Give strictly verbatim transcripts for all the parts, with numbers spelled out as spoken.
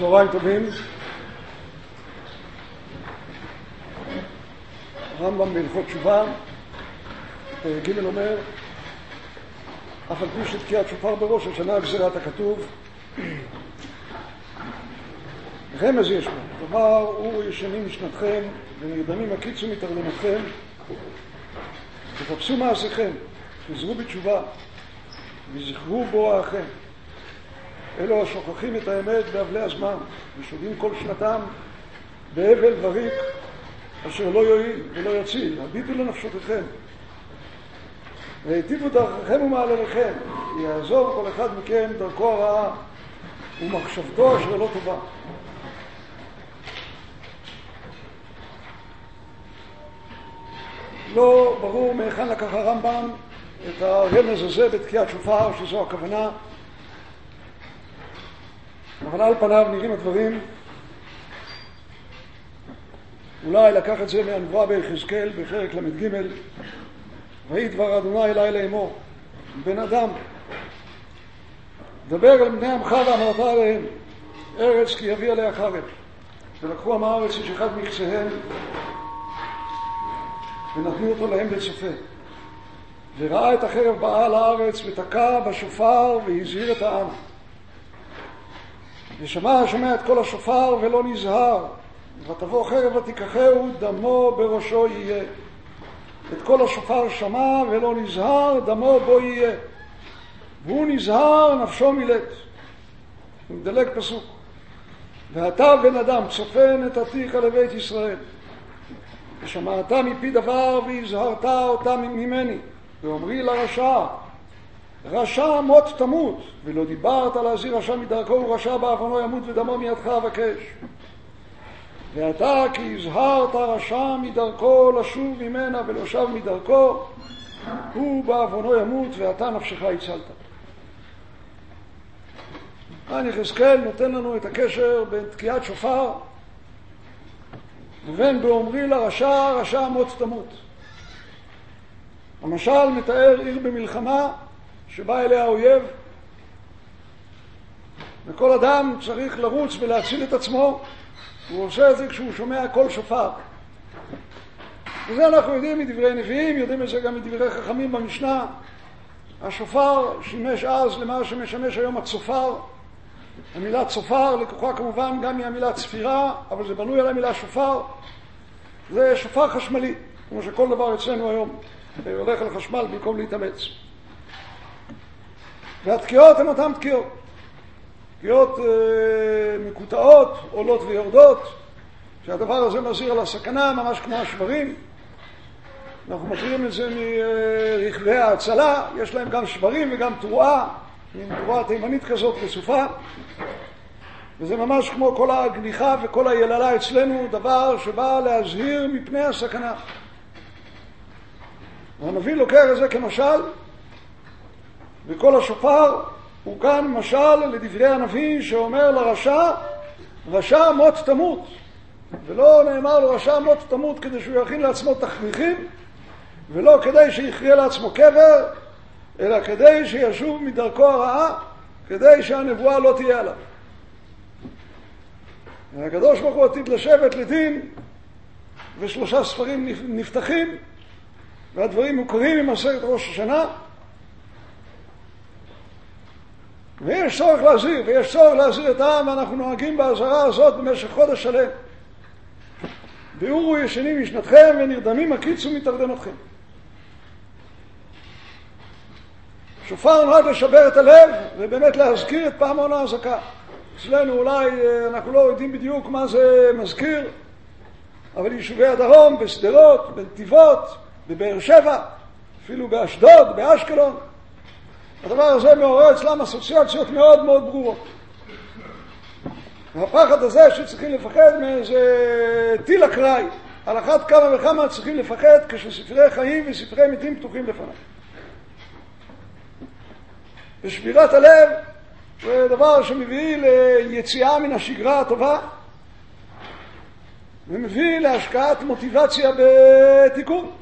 צהריים טובים. הרמב"ם בהלכות תשובה ג' אומר, אף על פי שתקיעת שופר בראש השנה גזירת הכתוב, רמז יש בו, כלומר הוא ישנים משנתכם ונרדמים הקיצו מתרדמתכם, תחפשו מעשיכם, חזרו בתשובה וזכרו בוראכם. אלו השוכחים את האמת באבלי הזמן ושודעים כל שנתם באבל וריק אשר לא יועיל ולא יציל. הביטו לנפשותיכם והיטיבו דרככם ומעלליכם, יעזוב כל אחד מכם דרכו הרעה ומחשבתו אשר לא טובה. לא ברור מהיכן לקח הרמב"ם את הרמז הזה בתקיעת שופר, שזו הכוונה, אבל על פניו נראים הדברים. אולי לקח את זה מהנבואה ביחזקאל בפרק למד ג', ויהי דבר אדוני אלי לאמור, בן אדם, דבר על בני עמך ואמרת עליהם, ארץ כי יביא עליה חרב, ולקחו עם הארץ איש אחד מקצהם ונתנו אותו להם בצופה, וראה את החרב באה על הארץ ותקע בשופר והזהיר את העם. ושמע השומע את כל השופר ולא נזהר, ותבוא חרב ותיקחהו, דמו בראשו יהיה. את כל השופר שמע ולא נזהר, דמו בו יהיה. והוא נזהר, נפשו מילט. הוא מדלג פסוק. ואתה בן אדם, צופן את עתיך לבית ישראל. ושמעת מפי דבר והזהרת אותה ממני. ואומרי לרשע, רשע מות תמות, ולא דיברת להזהיר רשע מדרכו, הוא רשע בעוונו ימות ודמו מידך אבקש. ואתה כי הזהרת רשע מדרכו לשוב ממנה ולא שב מדרכו, הוא בעוונו ימות ואתה נפשך הצלת. כאן יחזקאל נותן לנו את הקשר בין תקיעת שופר ובין באומרי לרשע, רשע מות תמות. המשל מתאר עיר במלחמה שבא אליה האויב, וכל אדם צריך לרוץ ולהציל את עצמו. הוא עושה את זה כשהוא שומע קול שופר. וזה אנחנו יודעים מדברי נביאים, יודעים את זה גם מדברי חכמים במשנה. השופר שימש אז למה שמשמש היום הצופר. המילה צופר לקוחה כמובן גם מהמילה צפירה, אבל זה בנוי על המילה שופר. זה שופר חשמלי, כמו שכל דבר אצלנו היום הולך על חשמל במקום להתאמץ. והתקיעות הן אותן תקיעות. תקיעות אה, מקוטעות, עולות ויורדות, שהדבר הזה מזהיר על הסכנה, ממש כמו השברים. אנחנו מכירים את זה מרכבי ההצלה, יש להם גם שברים וגם תרועה, עם תרועה תימנית כזאת רצופה. וזה ממש כמו כל הגניחה וכל היללה אצלנו, דבר שבא להזהיר מפני הסכנה. והנביא לוקח את זה כמשל, וכל השופר הוא כאן משל לדברי הנביא שאומר לרשע, רשע מות תמות. ולא נאמר לו רשע מות תמות כדי שהוא יכין לעצמו תכריכים, ולא כדי שיכריע לעצמו קבר, אלא כדי שישוב מדרכו הרעה, כדי שהנבואה לא תהיה עליו. הקדוש ברוך הוא עתיד לשבת לדין, ושלושה ספרים נפתחים, והדברים מוכרים עם עשרת ראש השנה, ויש צורך להזהיר, ויש צורך להזהיר את העם, ואנחנו נוהגים בהזהרה הזאת במשך חודש שלם. ביאורו ישנים משנתכם ונרדמים הקיצו מתרדמתכם. שופר נועד לשבר את הלב ובאמת להזכיר את פעמון ההזעקה. אצלנו אולי אנחנו לא יודעים בדיוק מה זה מזכיר, אבל יישובי הדרום, בשדרות, בנתיבות, בבאר שבע, אפילו באשדוד, באשקלון, הדבר הזה מעורר אצלם אסוציאציות מאוד מאוד ברורות. והפחד הזה שצריכים לפחד מאיזה טיל אקראי, על אחת כמה וכמה צריכים לפחד כשספרי חיים וספרי מתים פתוחים לפניו. ושבירת הלב זה דבר שמביא ליציאה מן השגרה הטובה, ומביא להשקעת מוטיבציה בתיקון.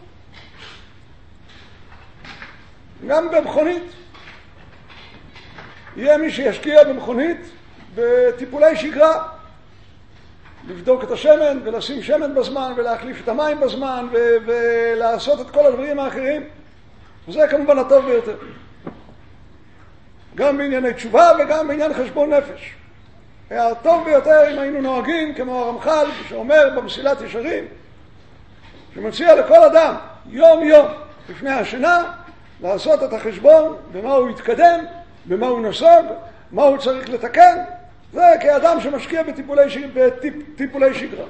גם במכונית. יהיה מי שישקיע במכונית בטיפולי שגרה. לבדוק את השמן ולשים שמן בזמן ולהחליף את המים בזמן ו- ולעשות את כל הדברים האחרים. וזה כמובן הטוב ביותר. גם בענייני תשובה וגם בעניין חשבון נפש. הטוב ביותר אם היינו נוהגים כמו הרמח"ל שאומר במסילת ישרים, שמציע לכל אדם יום יום לפני השינה לעשות את החשבון במה הוא יתקדם, במה הוא נסוג, מה הוא צריך לתקן. זה כאדם שמשקיע בטיפולי, שג... בטיפולי שגרה.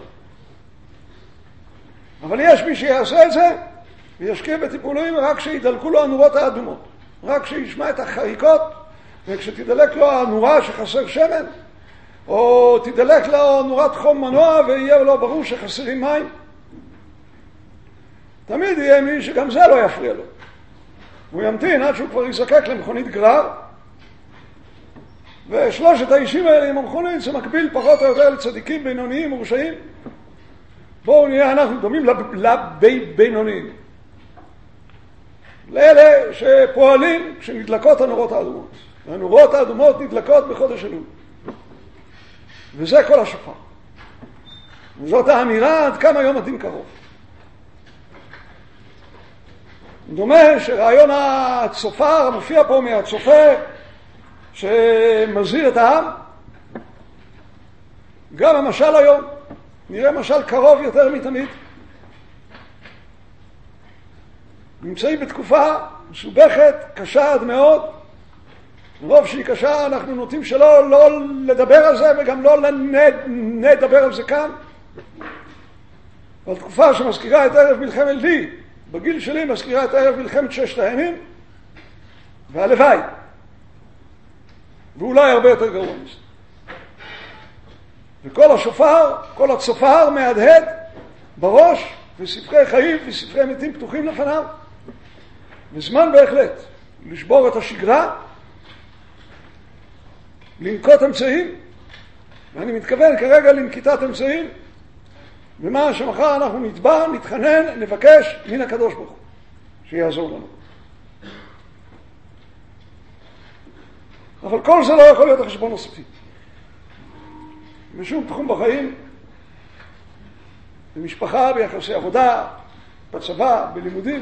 אבל יש מי שיעשה את זה וישקיע בטיפולים רק שידלקו לו הנורות האדומות, רק שישמע את החריקות, וכשתדלק לו הנורה שחסר שמן, או תדלק לו נורת חום מנוע ויהיה לו ברור שחסרים מים. תמיד יהיה מי שגם זה לא יפריע לו. הוא ימתין עד שהוא כבר יזקק למכונית גרר, ושלושת האישים האלה עם המכונית זה מקביל פחות או יותר לצדיקים בינוניים ורשעים. בואו נראה, אנחנו דומים לבינוניים, לאלה שפועלים כשנדלקות הנורות האדומות. הנורות האדומות נדלקות בחודש אלול, וזה כל השופר. וזאת האמירה עד כמה יום הדין קרוב. דומה שרעיון הצופר המופיע פה מהצופה שמזהיר את העם, גם המשל היום נראה משל קרוב יותר מתמיד. נמצאים בתקופה מסובכת, קשה עד מאוד. מרוב שהיא קשה אנחנו נוטים שלא לא לדבר על זה וגם לא נדבר על זה כאן. אבל תקופה שמזכירה את ערב מלחמת לי, בגיל שלי מזכירה את ערב מלחמת ששת הימים, והלוואי, ואולי הרבה יותר גרוע מזה. וכל השופר, כל הצופר מהדהד בראש, וספרי חיים וספרי מתים פתוחים לפניו. וזמן בהחלט לשבור את השגרה, לנקוט אמצעים, ואני מתכוון כרגע לנקיטת אמצעים, ומה שמחר אנחנו נתבע, נתחנן, נבקש מן הקדוש ברוך הוא שיעזור לנו. אבל כל זה לא יכול להיות החשבון הסופי. בשום תחום בחיים, במשפחה, ביחסי עבודה, בצבא, בלימודים.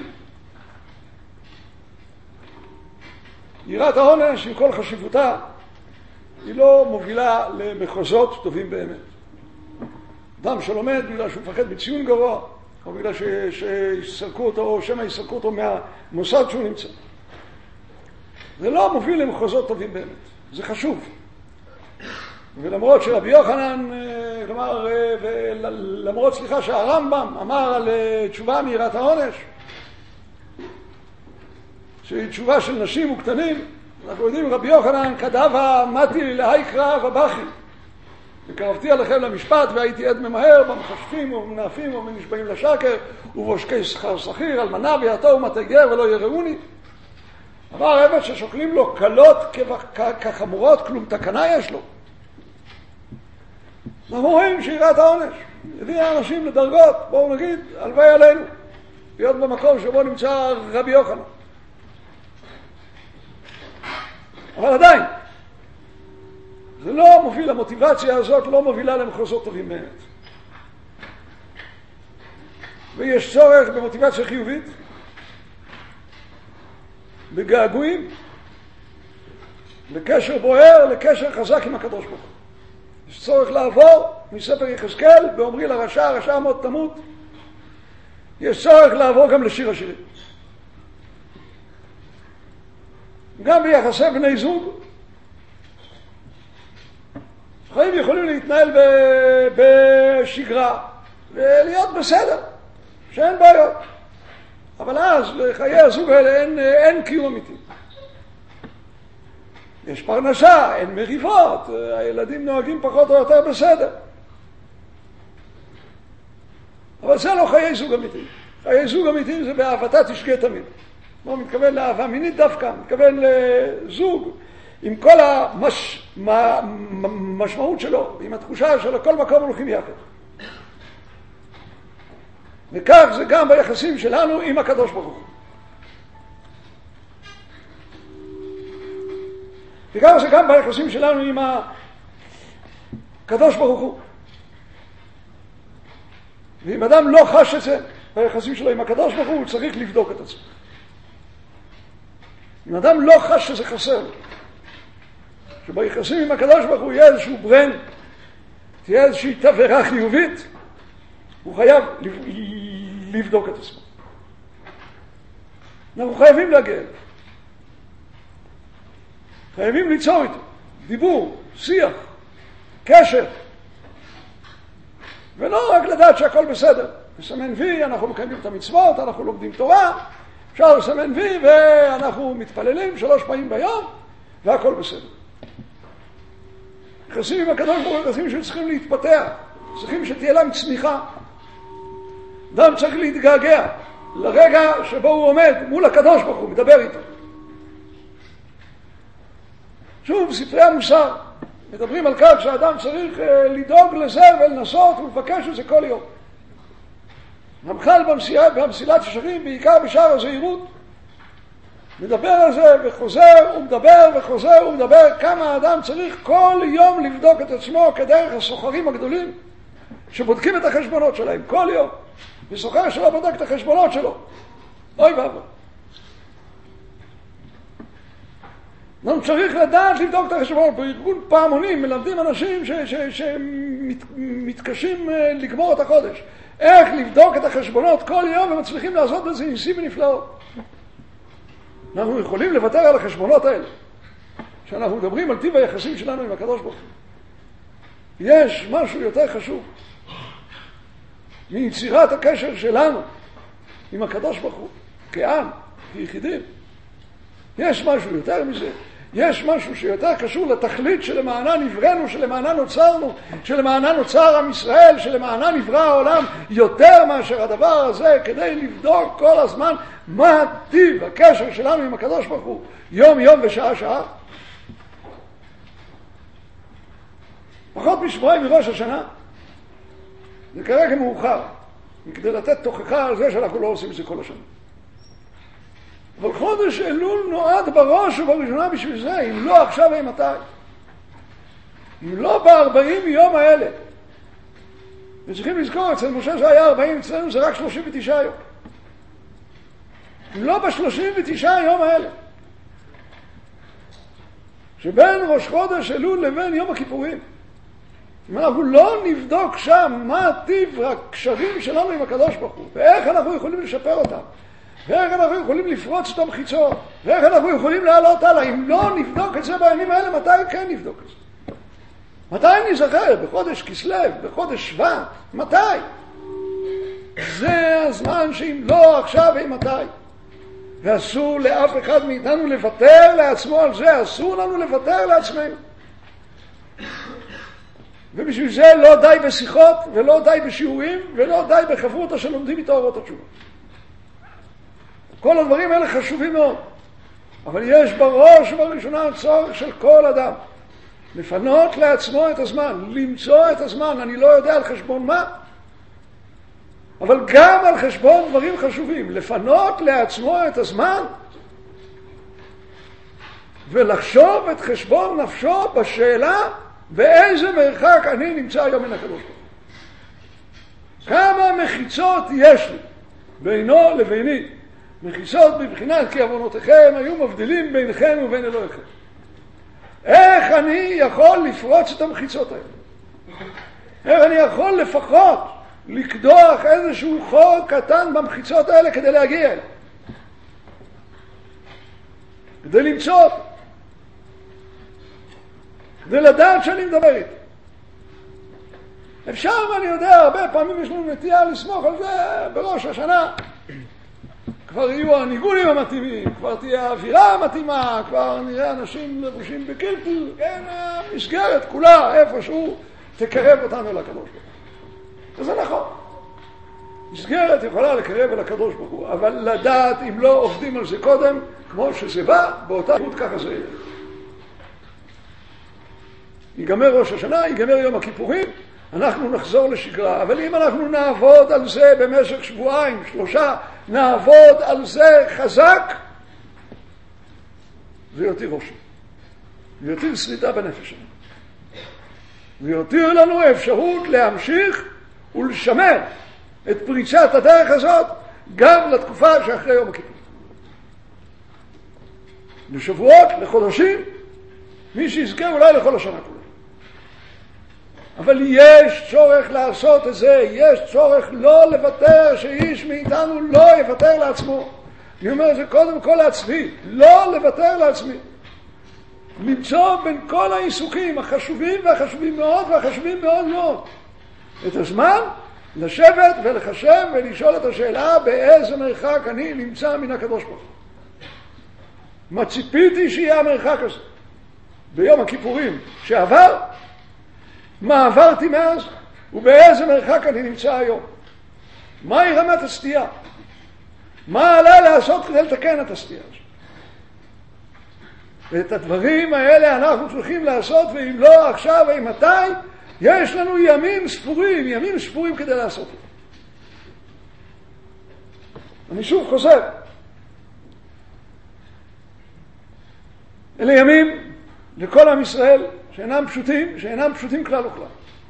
יראת העונש עם כל חשיבותה היא לא מובילה למחוזות טובים באמת. אדם שלומד בגלל שהוא מפחד בציון גרוע, או בגלל שיסרקו אותו, או שמא יסרקו אותו מהמוסד שהוא נמצא. זה לא מוביל למחוזות טובים באמת. זה חשוב. ולמרות שרבי יוחנן, כלומר, ולמרות סליחה שהרמב"ם אמר על תשובה מיראת העונש, שהיא תשובה של נשים וקטנים, אנחנו יודעים, רבי יוחנן כתבה מתי להיקרא ובכי, וקרבתי עליכם למשפט והייתי עד ממהר במחשפים ובמנאפים ובנשבעים לשקר ובושקי שכר שכיר אלמנה ויתום ומטה גר ולא יראוני. אמר עבד ששוקלים לו קלות כחמורות, כלום תקנה יש לו. אנחנו רואים שיראת העונש הביאה אנשים לדרגות, בואו נגיד, הלוואי עלינו להיות במקום שבו נמצא רבי יוחנן. אבל עדיין זה לא מוביל, המוטיבציה הזאת לא מובילה למחוזות טובים באמת. ויש צורך במוטיבציה חיובית, בגעגועים, לקשר בוער, לקשר חזק עם הקדוש ברוך הוא. יש צורך לעבור מספר יחזקאל באומרי לרשע, רשע מאוד תמות. יש צורך לעבור גם לשיר השירים. גם ביחסי בני זוג, חיים יכולים להתנהל בשגרה ולהיות בסדר, שאין בעיות. אבל אז לחיי הזוג האלה אין, אין קיום אמיתי. יש פרנסה, אין מריבות, הילדים נוהגים פחות או יותר בסדר. אבל זה לא חיי זוג אמיתי. חיי זוג אמיתי זה באהבתה תשגה תמיד. לא מתכוון לאהבה מינית דווקא, מתכוון לזוג עם כל המשמעות שלו, עם התחושה שלו, כל מקום הולכים יחד. וכך זה גם ביחסים שלנו עם הקדוש ברוך הוא. וכך זה גם ביחסים שלנו עם קדוש ברוך הוא. ואם אדם לא חש את זה, ביחסים שלו עם הקדוש ברוך הוא, הוא צריך לבדוק את עצמו. אם אדם לא חש שזה חסר, שביחסים עם הקדוש ברוך הוא יהיה איזשהו ברן, תהיה איזושהי תברה חיובית, הוא חייב לבדוק את עצמו. אנחנו חייבים להגיע אליו. חייבים ליצור איתו. דיבור, שיח, קשר. ולא רק לדעת שהכל בסדר. לסמן וי, אנחנו מקיימים את המצוות, אנחנו לומדים תורה, אפשר לסמן וי ואנחנו מתפללים שלוש פעמים ביום, והכל בסדר. יחסים עם הקדוש ברוך הוא, יחסים שצריכים להתפתח, צריכים שתהיה להם צמיחה. אדם צריך להתגעגע לרגע שבו הוא עומד מול הקדוש ברוך הוא, מדבר איתו. שוב, ספרי המוסר מדברים על כך שהאדם צריך לדאוג לזה ולנסות ולבקש את זה כל יום. רמח"ל במסילת ישרים, בעיקר בשער הזהירות, מדבר על זה וחוזר ומדבר וחוזר ומדבר כמה האדם צריך כל יום לבדוק את עצמו כדרך הסוחרים הגדולים שבודקים את החשבונות שלהם כל יום. וסוחר שלו בודק את החשבונות שלו. אוי ואבוי. לא צריך לדעת לבדוק את החשבונות. בארגון פעמונים מלמדים אנשים שמתקשים לגמור את החודש. איך לבדוק את החשבונות כל יום ומצליחים לעשות בזה ניסים ונפלאות. אנחנו יכולים לוותר על החשבונות האלה. כשאנחנו מדברים על טיב היחסים שלנו עם הקדוש ברוך הוא. יש משהו יותר חשוב מיצירת הקשר שלנו עם הקדוש ברוך הוא, כעם, כיחידים. יש משהו יותר מזה. יש משהו שיותר קשור לתכלית שלמענה נבראנו, שלמענה נוצרנו, שלמענה נוצר עם ישראל, שלמענה נברא העולם, יותר מאשר הדבר הזה, כדי לבדוק כל הזמן מה טיב הקשר שלנו עם הקדוש ברוך הוא, יום יום ושעה שעה. פחות משבועיים מראש השנה, זה כרגע מאוחר, כדי לתת תוכחה על זה שאנחנו לא עושים את זה כל השנה. אבל חודש אלול נועד בראש ובראשונה בשביל זה, אם לא עכשיו ואם מתי. אם לא בארבעים יום האלה. וצריכים לזכור, אצל משה זה היה ארבעים, אצלנו זה רק שלושים ותשעה יום. אם לא בשלושים ותשעה יום האלה. שבין ראש חודש אלול לבין יום הכיפורים. אם אנחנו לא נבדוק שם מה טיב הקשרים שלנו עם הקדוש ברוך הוא, ואיך אנחנו יכולים לשפר אותם, ואיך אנחנו יכולים לפרוץ את המחיצות, ואיך אנחנו יכולים לעלות הלאה, אם לא נבדוק את זה בימים האלה, מתי כן נבדוק את זה? מתי נזכר? בחודש כסלו, בחודש שבט, מתי? זה הזמן שאם לא עכשיו ואם מתי. ואסור לאף אחד מאיתנו לוותר לעצמו על זה, אסור לנו לוותר לעצמנו. ובשביל זה לא די בשיחות, ולא די בשיעורים, ולא די בחברותא שלומדים איתו אורות התשובה. כל הדברים האלה חשובים מאוד. אבל יש בראש ובראשונה צורך של כל אדם. לפנות לעצמו את הזמן, למצוא את הזמן, אני לא יודע על חשבון מה, אבל גם על חשבון דברים חשובים. לפנות לעצמו את הזמן, ולחשוב את חשבון נפשו בשאלה, באיזה מרחק אני נמצא היום מן הקדוש ברוך הוא. כמה מחיצות יש לי בינו לביני. מחיצות בבחינת כי עוונותיכם היו מבדילים ביניכם ובין אלוהיכם. איך אני יכול לפרוץ את המחיצות האלה? איך אני יכול לפחות לקדוח איזשהו חור קטן במחיצות האלה כדי להגיע אליו? כדי למצוא אותו. כדי לדעת שאני מדבר איתו. אפשר, ואני יודע, הרבה פעמים יש לנו נטייה לסמוך על זה בראש השנה. כבר יהיו הניגונים המתאימים, כבר תהיה האווירה המתאימה, כבר נראה אנשים לבושים בקלקול, כן, המסגרת כולה, איפשהו, תקרב אותנו אל הקדוש ברוך הוא. וזה נכון. מסגרת יכולה לקרב אל הקדוש ברוך הוא, אבל לדעת אם לא עובדים על זה קודם, כמו שזה בא, באותה איכות ככה זה יהיה. ייגמר ראש השנה, ייגמר יום הכיפורים, אנחנו נחזור לשגרה. אבל אם אנחנו נעבוד על זה במשך שבועיים, שלושה, נעבוד על זה חזק, זה יותיר ראשי. זה יותיר שריטה בנפש שלנו. ויותיר לנו אפשרות להמשיך ולשמר את פריצת הדרך הזאת גם לתקופה שאחרי יום הכיפור. לשבועות, לחודשים, מי שיזכה אולי לכל השנה כולה. אבל יש צורך לעשות את זה, יש צורך לא לוותר, שאיש מאיתנו לא יוותר לעצמו. אני אומר את זה קודם כל לעצמי, לא לוותר לעצמי. למצוא בין כל העיסוקים החשובים והחשובים מאוד והחשובים מאוד מאוד את הזמן לשבת ולחשב ולשאול את השאלה באיזה מרחק אני נמצא מן הקדוש ברוך הוא. מה ציפיתי שיהיה המרחק הזה ביום הכיפורים שעבר, מה עברתי מאז ובאיזה מרחק אני נמצא היום, מהי רמת הסטייה, מה עלה לעשות כדי לתקן את הסטייה הזאת. ואת הדברים האלה אנחנו צריכים לעשות, ואם לא עכשיו ואימתי, יש לנו ימים ספורים, ימים ספורים כדי לעשות את זה. אני שוב חוזר. אלה ימים לכל עם ישראל שאינם פשוטים, שאינם פשוטים כלל וכלל.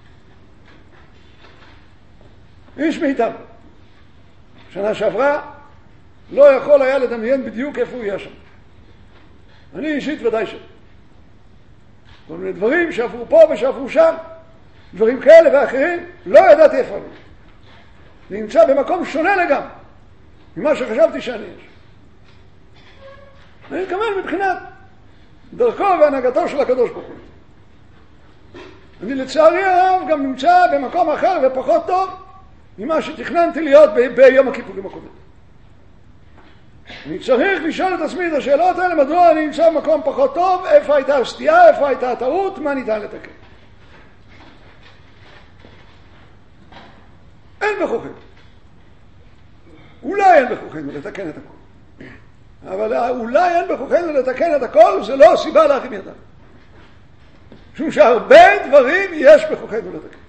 איש מאיתנו, שנה שעברה, לא יכול היה לדמיין בדיוק איפה הוא יהיה שם. אני אישית ודאי שם. כל מיני דברים שעברו פה ושעברו שם, דברים כאלה ואחרים, לא ידעתי איפה אני. אני נמצא במקום שונה לגמרי ממה שחשבתי שאני יש. אני מתכוון מבחינת דרכו והנהגתו של הקדוש ברוך הוא. אני לצערי הרב גם נמצא במקום אחר ופחות טוב ממה שתכננתי להיות ב- ביום הכיפורים הקודם. אני צריך לשאול את עצמי את השאלות האלה, מדוע אני נמצא במקום פחות טוב, איפה הייתה הסטייה, איפה הייתה הטעות, מה ניתן לתקן. אין בכוחנו. אולי אין בכוחנו לתקן את הכל. אבל אולי אין בכוחנו לתקן את הכל, זה לא סיבה להרים ידיים. משום שהרבה דברים יש בכוחנו לתקן.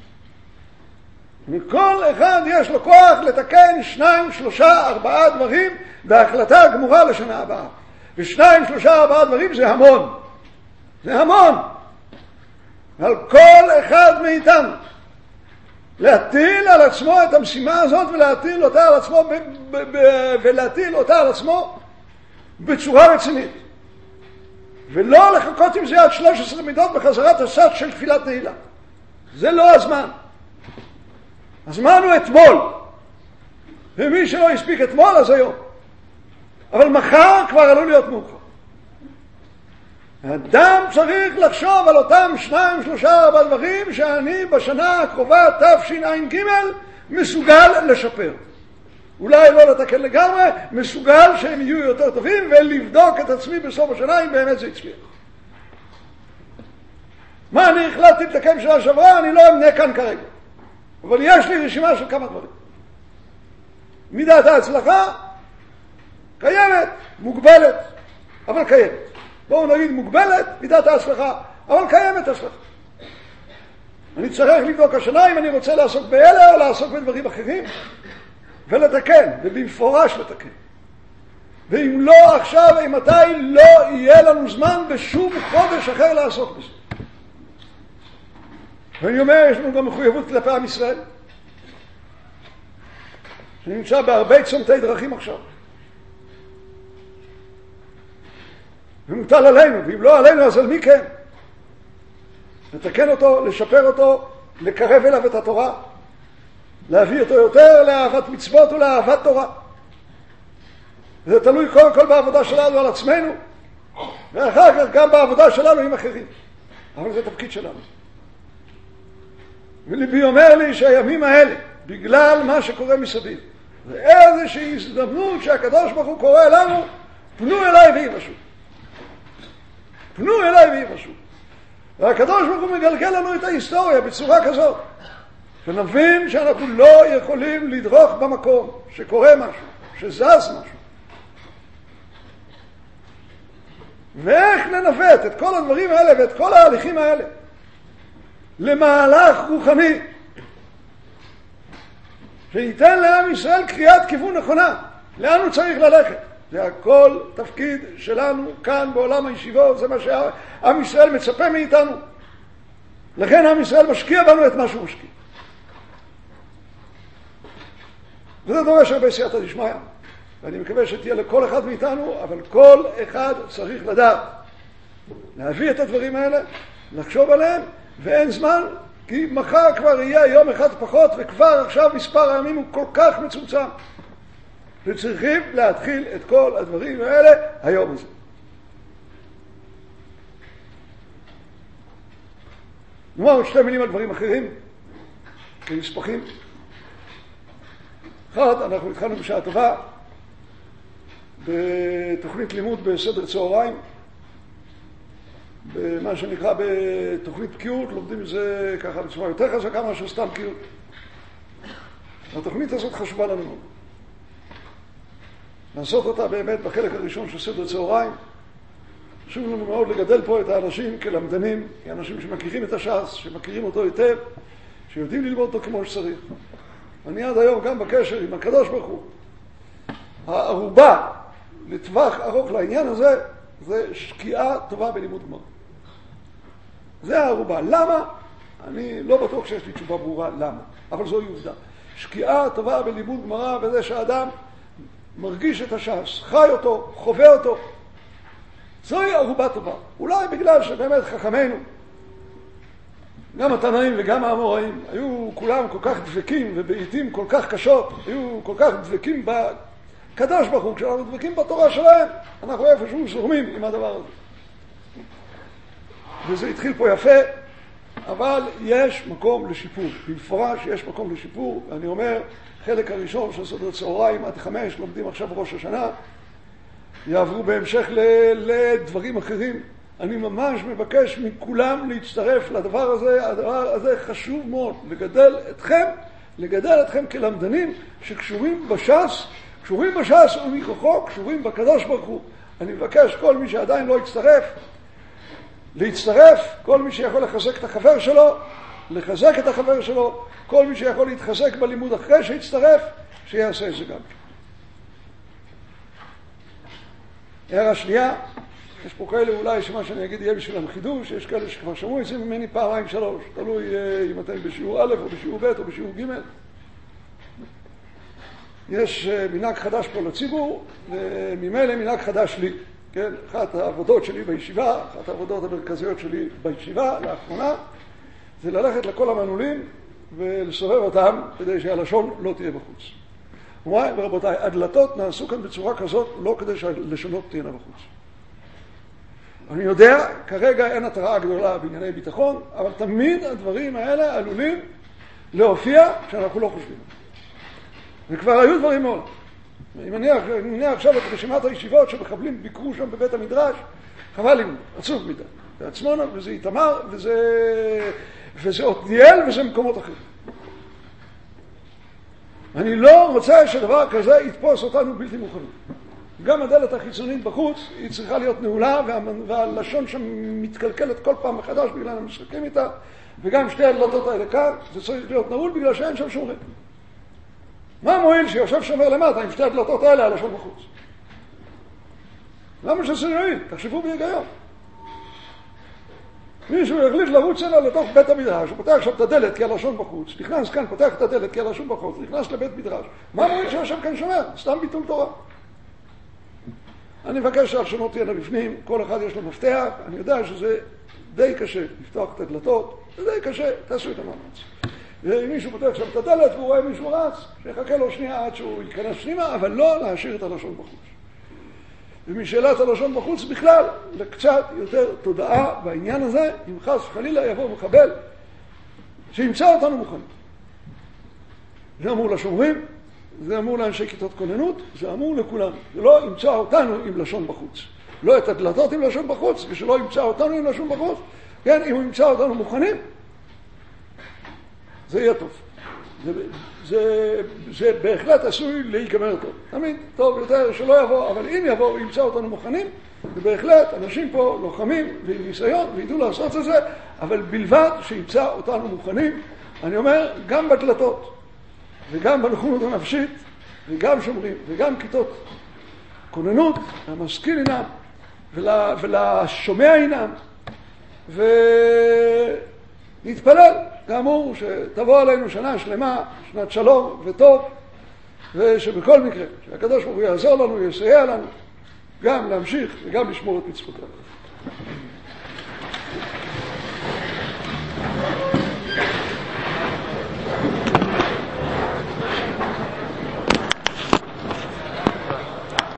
מכל אחד יש לו כוח לתקן שניים, שלושה, ארבעה דברים בהחלטה גמורה לשנה הבאה. ושניים, שלושה, ארבעה דברים זה המון. זה המון. על כל אחד מאיתנו להטיל על עצמו את המשימה הזאת ולהטיל אותה על עצמו ב- ב- ב- ולהטיל אותה על עצמו בצורה רצינית. ולא לחכות עם זה עד שלוש עשרה מידות בחזרת הסד של תפילת נעילה. זה לא הזמן. הזמן הוא אתמול. ומי שלא הספיק אתמול אז היום. אבל מחר כבר עלול להיות מאוחר. האדם צריך לחשוב על אותם שניים, שלושה, ארבעה דברים שאני בשנה הקרובה תשע"ג מסוגל לשפר. אולי לא לתקן לגמרי, מסוגל שהם יהיו יותר טובים ולבדוק את עצמי בסוף השנה אם באמת זה הצליח. מה אני החלטתי לתקן שנה שעברה, אני לא אמנה כאן כרגע. אבל יש לי רשימה של כמה דברים. מידת ההצלחה קיימת, מוגבלת, אבל קיימת. בואו נגיד מוגבלת, מידת ההצלחה, אבל קיימת הצלחה. אני צריך לבדוק השנה אם אני רוצה לעסוק באלה או לעסוק בדברים אחרים, ולתקן, ובמפורש לתקן. ואם לא עכשיו, אם מתי לא יהיה לנו זמן בשום חודש אחר לעסוק בזה. ואני אומר, יש לנו גם מחויבות כלפי עם ישראל, שנמצא בהרבה צומתי דרכים עכשיו. ומוטל עלינו, ואם לא עלינו, אז על מי כן? לתקן אותו, לשפר אותו, לקרב אליו את התורה, להביא אותו יותר לאהבת מצוות ולאהבת תורה. זה תלוי קודם כל בעבודה שלנו על עצמנו, ואחר כך גם בעבודה שלנו עם אחרים. אבל זה תפקיד שלנו. וליבי אומר לי שהימים האלה, בגלל מה שקורה מסביב, זה איזושהי הזדמנות שהקדוש ברוך הוא קורא לנו, פנו אליי ויבשו. פנו אליי ויבשו. והקדוש ברוך הוא מגלגל לנו את ההיסטוריה בצורה כזאת, שנבין שאנחנו לא יכולים לדרוך במקום, שקורה משהו, שזז משהו. ואיך ננווט את כל הדברים האלה ואת כל ההליכים האלה למהלך רוחני שייתן לעם ישראל קריאת כיוון נכונה, לאן הוא צריך ללכת. זה הכל תפקיד שלנו כאן בעולם הישיבות, זה מה שעם ישראל מצפה מאיתנו. לכן עם ישראל משקיע בנו את מה שהוא משקיע. וזה דורש הרבה סייעתא דשמיא. ואני מקווה שתהיה לכל אחד מאיתנו, אבל כל אחד צריך לדעת. להביא את הדברים האלה, לחשוב עליהם, ואין זמן, כי מחר כבר יהיה יום אחד פחות, וכבר עכשיו מספר הימים הוא כל כך מצומצם. וצריכים להתחיל את כל הדברים האלה היום הזה. נאמר עוד שתי מילים על דברים אחרים, כנספחים. אחד, אנחנו התחלנו בשעה טובה, בתוכנית לימוד בסדר צהריים, במה שנקרא בתוכנית בקיאות, לומדים את זה ככה בצורה יותר חזקה מאשר סתם בקיאות. התוכנית הזאת חשובה לנו מאוד. לעשות אותה באמת בחלק הראשון של סדר צהריים. חשוב לנו מאוד לגדל פה את האנשים כלמדנים, כאנשים שמכירים את הש"ס, שמכירים אותו היטב, שיודעים ללמוד אותו כמו שצריך. אני עד היום גם בקשר עם הקדוש ברוך הוא. הערובה לטווח ארוך לעניין הזה, זה שקיעה טובה בלימוד גמרא. זה הערובה. למה? אני לא בטוח שיש לי תשובה ברורה למה, אבל זוהי עובדה. שקיעה טובה בלימוד גמרא, וזה שהאדם מרגיש את הש"ס, חי אותו, חווה אותו. זוהי ערובה טובה. אולי בגלל שבאמת חכמינו, גם התנאים וגם האמוראים, היו כולם כל כך דבקים ובעיתים כל כך קשות, היו כל כך דבקים בקדוש ברוך הוא, כשאנחנו דבקים בתורה שלהם, אנחנו איפשהו זורמים עם הדבר הזה. וזה התחיל פה יפה, אבל יש מקום לשיפור. במפורש יש מקום לשיפור. אני אומר, חלק הראשון של סדר צהריים עד חמש, לומדים עכשיו ראש השנה, יעברו בהמשך לדברים אחרים. אני ממש מבקש מכולם להצטרף לדבר הזה. הדבר הזה חשוב מאוד, לגדל אתכם, לגדל אתכם כלמדנים שקשורים בש"ס, קשורים בש"ס ומכוחו, קשורים בקדוש ברוך הוא. אני מבקש כל מי שעדיין לא יצטרף, להצטרף, כל מי שיכול לחזק את החבר שלו, לחזק את החבר שלו, כל מי שיכול להתחזק בלימוד אחרי שיצטרף, שיעשה את זה גם. הערה שנייה, יש פה כאלה אולי שמה שאני אגיד יהיה בשבילם חידוש, יש כאלה שכבר שמעו את זה ממני פעמיים שלוש, תלוי אם אתם בשיעור א' או בשיעור ב' או בשיעור ג'. יש מנהג חדש פה לציבור, וממילא מנהג חדש לי. כן, אחת העבודות שלי בישיבה, אחת העבודות המרכזיות שלי בישיבה לאחרונה, זה ללכת לכל המנעולים ולסובב אותם כדי שהלשון לא תהיה בחוץ. ורבותיי, הדלתות נעשו כאן בצורה כזאת לא כדי שהלשונות תהיינה בחוץ. אני יודע, כרגע אין התראה גדולה בענייני ביטחון, אבל תמיד הדברים האלה עלולים להופיע כשאנחנו לא חושבים. וכבר היו דברים מאוד. אם אני מניח עכשיו את רשימת הישיבות שמחבלים ביקרו שם בבית המדרש, חבל לי, עצוב מדי. זה עצמונה וזה איתמר וזה, וזה עתניאל וזה מקומות אחרים. אני לא רוצה שדבר כזה יתפוס אותנו בלתי מוכנים. גם הדלת החיצונית בחוץ היא צריכה להיות נעולה, והלשון שם מתקלקלת כל פעם מחדש בגלל המשחקים איתה, וגם שתי הדלתות האלה כאן, זה צריך להיות נעול בגלל שאין שם שומרים. מה מועיל שיושב שומר למטה עם שתי הדלתות האלה על לשון בחוץ? למה שזה יועיל? תחשבו בהיגיון. מישהו יחליט לרוץ אליה לתוך בית המדרש, הוא פותח עכשיו את הדלת כי הלשון בחוץ, נכנס כאן, פותח את הדלת כי הלשון בחוץ, נכנס לבית מדרש. מה מועיל שיושב כאן שומר? סתם ביטול תורה. אני מבקש שהלשונות תהיינה בפנים, כל אחד יש לו מפתח, אני יודע שזה די קשה לפתוח את הדלתות, זה די קשה, תעשו את המאמץ. ואם מישהו פותח שם את הדלת והוא רואה מישהו רץ, שיחכה לו שנייה עד שהוא ייכנס שנימה, אבל לא להשאיר את הלשון בחוץ. ומשאלת הלשון בחוץ בכלל, לקצת יותר תודעה בעניין הזה, אם חס וחלילה יבוא מחבל, שימצא אותנו מוכנים. זה אמור לשומרים, זה אמור לאנשי כיתות כוננות, זה אמור לכולם. זה לא ימצא אותנו עם לשון בחוץ. לא את הדלתות עם לשון בחוץ, ושלא ימצא אותנו עם לשון בחוץ. כן, אם הוא ימצא אותנו מוכנים, זה יהיה טוב. זה, זה, זה בהחלט עשוי להיגמר טוב. תמיד טוב יותר שלא יבוא, אבל אם יבוא וימצא אותנו מוכנים, ובהחלט אנשים פה לוחמים ועם ניסיון וידעו לעשות את זה, אבל בלבד שימצא אותנו מוכנים, אני אומר, גם בדלתות, וגם בנכונות הנפשית, וגם שומרים, וגם כיתות כוננות, המשכיל אינם, ול, ולשומע אינם, ו... נתפלל, כאמור, שתבוא עלינו שנה שלמה, שנת שלום וטוב, ושבכל מקרה, שהקדוש ברוך הוא יעזור לנו, יסייע לנו, גם להמשיך וגם לשמור את מצוותיו.